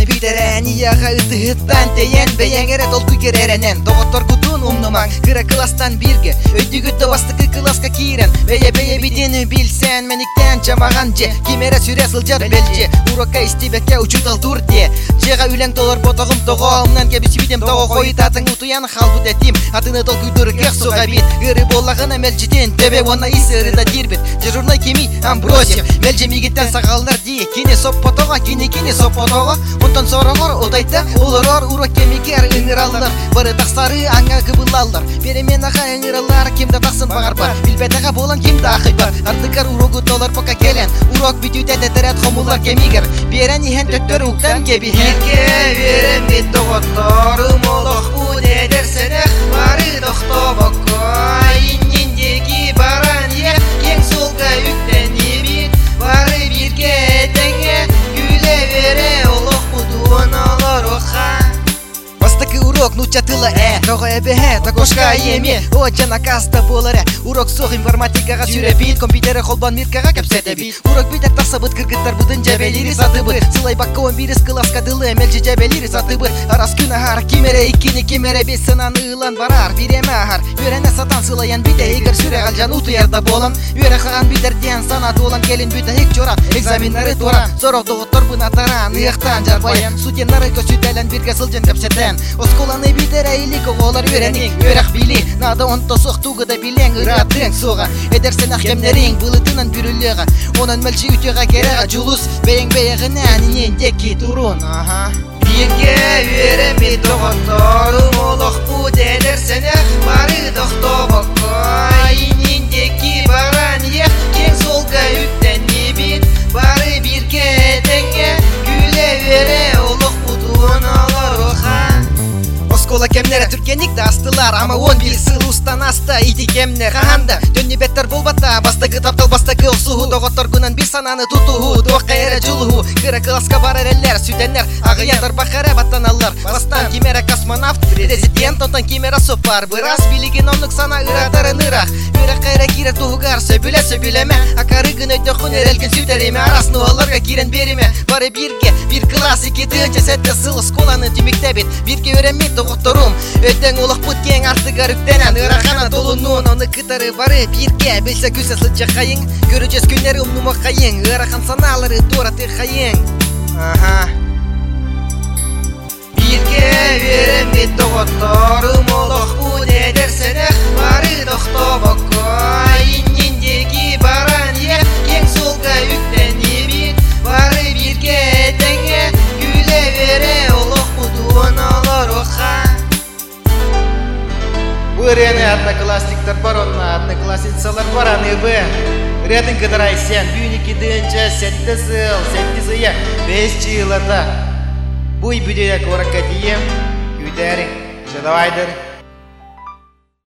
Oskolaны biderен ияға ытыгыттан тейен бейеңере толку кереренен Тоғыттор кутун умнумаң кыра класстан бирге Өйдүгүттө бастыкы класска кирен Бейе бидени билсен мениктен чамаган же Кимере сүре сылжар белже Урокка истибекке учутал тур де Жега үлең толор ботогум тогоомнан кебиси бидем того койтатын утуян халбут этим Атыны толкуйдур кех суга бит Гыры боллагына мелжиден тебе вона исырыда дирбит Дежурной кеми Амбросев мелже мигиттен сагалдар ди Кини соппотого кини соппотого Онтон сорогор одайта олорор урок кемигер ыңыралдар Бары тақсары аңа кыбылалдар Перемен аға ыңыралар кимда тақсын бағар бар Билбетаға болан кимда ақы бар Ардыгар урогу толар пока келен Урок бүтүте тетерет хомулар кемигер Берен ихен төттөр уктан кеби Херке верен бит тоғотторым олох буде дерсенех Бары тоқтобокко Инниндеги баран ек Кең солға үктен ебит Бары бирге теңе Күле вере олох будуын олар оқа Бастакы урок нучатыла Того эбеhe такошка еме О жана каста боларе Урок соқ информатикаға сүре бит Компьютері холбан миркаға кепсете бит Урок битер тақсабыт кыргыттар будын жабелири сатыбы Сылай бакка 11 класска дылы Мелжи жабелири сатыбы Арас күн ахар кимере иккини кимере бес сынан ыылан барар Биреме ахар Өрене сатан сылаян бите егер сүре қалжан утуярда болан Өре қаған битерден санат олан келин бүті хек жоран Экзаминары торан Сорок доғыттор бұна таран Иықтан жарбаян Студенттары көсүтелен бирге сылжан кепсетен Осколаны битере илик оғолар өреник Өреқ били Нада онто соқтуғыда билен Ыратың соға Эдерсен ахкемнерин Бұлытынан бүріліға Онын мөлші үтеға кереға Жулус бейің-бейіғінен Инендеки турун Бирге өрем бит тоғытторым Олық бұд эдерсен Бары тоқтобокко Инендеки баран ек Кең солға үктен ебит Бары бирге теңе Күле вере олық бұдуын алар оға Оскола кемнере түркеник да астылар Ама 11 сыл устан аста ити кемнер Хаханда дөнни беттер болбата Бастакы таптал бастакы оксуху Тоғыттор күнін бір сананы тутуху Тоқ кайре жулуху Кыра класска барар эллер Сүтенер ағыятар бақаре баттаналар Бастан кимере космонавт Резидент онтан кимере сопар Бырас билигин омнук сана ыратарын ырақ Өре кайре кире туғугар сөбілеме Акарыгын өйті құнер элген сүтереме Арасны оларға кирен береме Бары бирге бір класс ике тыынча сәтті сыл Сколаны түймекте бит Бирге өремет тоғытторум Өттен олық бұт кең артыға рүктенен Үрақана толунун оны кытары бары Бирге білсе күсі сылча қайың Көріжес күнері умнума қайың Ырақан саналары тураты қайың Бирге верем бит тоғытторым Олық бұд едерсенех Бары тоқтобокко Инниндеги баран ек Кең солға үктен ебит Бары бирге теңе Күле вере олық бұдуын олар оқа Вырене одноклассниктар баронна Одноклассницалар бараны бы Редін кыдырай сен Бүйнеки дынча сәтті сыл Сәтті зыя 5 жылада Бұй бүдея көрікке дейім Күдәрің Жадавайдыр